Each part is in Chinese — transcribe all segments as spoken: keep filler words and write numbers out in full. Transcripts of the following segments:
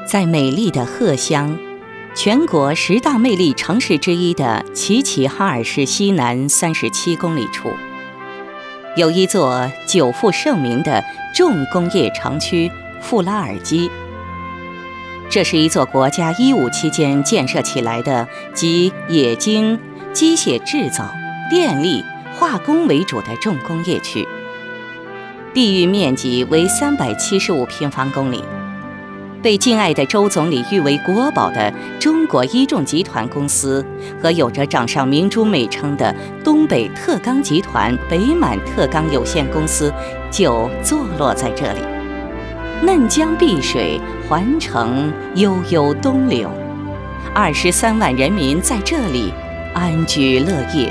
在美丽的荷乡，全国十大魅力城市之一的齐齐哈尔市西南三十七公里处，有一座久负盛名的重工业城区富拉尔基。这是一座国家一五期间建设起来的集冶金、机械制造、电力、化工为主的重工业区，地域面积为三百七十五平方公里。被敬爱的周总理誉为国宝的中国一重集团公司和有着掌上明珠美称的东北特钢集团北满特钢有限公司就坐落在这里。嫩江碧水，环城悠悠东流，二十三万人民在这里安居乐业。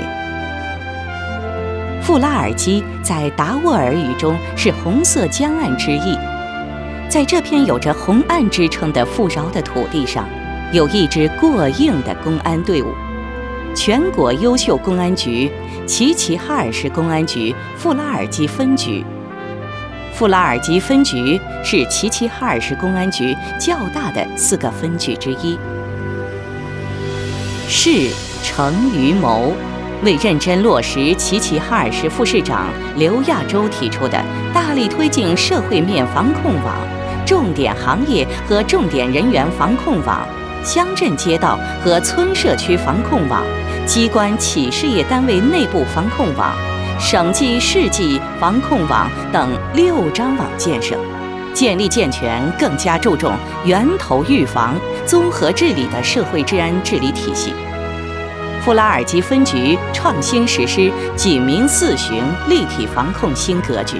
富拉尔基在达斡尔语中是红色江岸之意。在这片有着红岸之称的富饶的土地上，有一支过硬的公安队伍——全国优秀公安局齐齐哈尔市公安局富拉尔基分局。富拉尔基分局是齐齐哈尔市公安局较大的四个分局之一。事成于谋，为认真落实齐齐哈尔市副市长刘亚洲提出的大力推进社会面防控网、重点行业和重点人员防控网、乡镇街道和村社区防控网、机关企事业单位内部防控网、省级市级防控网等六张网建设，建立健全更加注重源头预防、综合治理的社会治安治理体系。富拉尔基分局创新实施警民四巡立体防控新格局。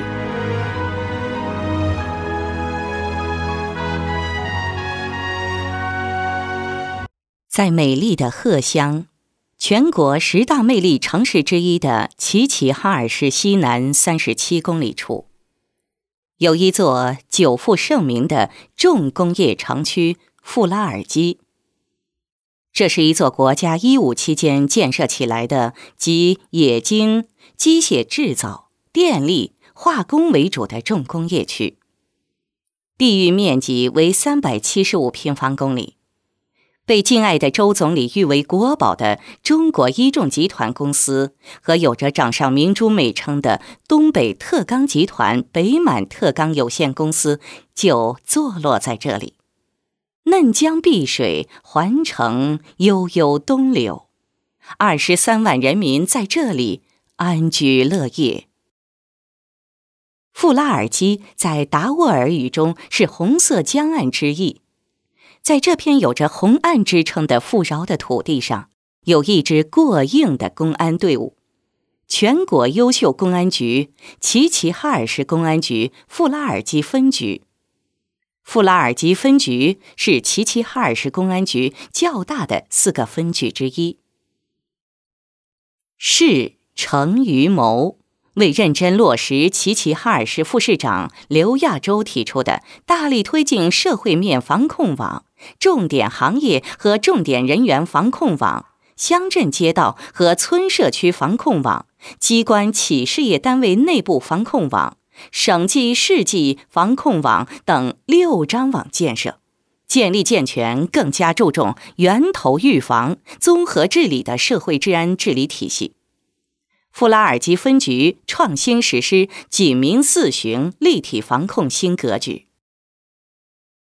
在美丽的荷乡，全国十大魅力城市之一的齐齐哈尔市西南三十七公里处，有一座久负盛名的重工业城区富拉尔基。这是一座国家一五期间建设起来的集冶金、机械制造、电力、化工为主的重工业区，地域面积为三百七十五平方公里。被敬爱的周总理誉为国宝的中国一重集团公司和有着掌上明珠美称的东北特钢集团北满特钢有限公司就坐落在这里。嫩江碧水，环城悠悠东流，二十三万人民在这里安居乐业。富拉尔基在达斡尔语中是红色江岸之意。在这片有着红岸之称的富饶的土地上，有一支过硬的公安队伍——全国优秀公安局齐齐哈尔市公安局富拉尔基分局。富拉尔基分局是齐齐哈尔市公安局较大的四个分局之一。事成于谋，为认真落实齐齐哈尔市副市长刘亚洲提出的大力推进社会面防控网、重点行业和重点人员防控网、乡镇街道和村社区防控网、机关企事业单位内部防控网、省级市级防控网等六张网建设，建立健全更加注重源头预防、综合治理的社会治安治理体系。富拉尔基分局创新实施警民四巡立体防控新格局。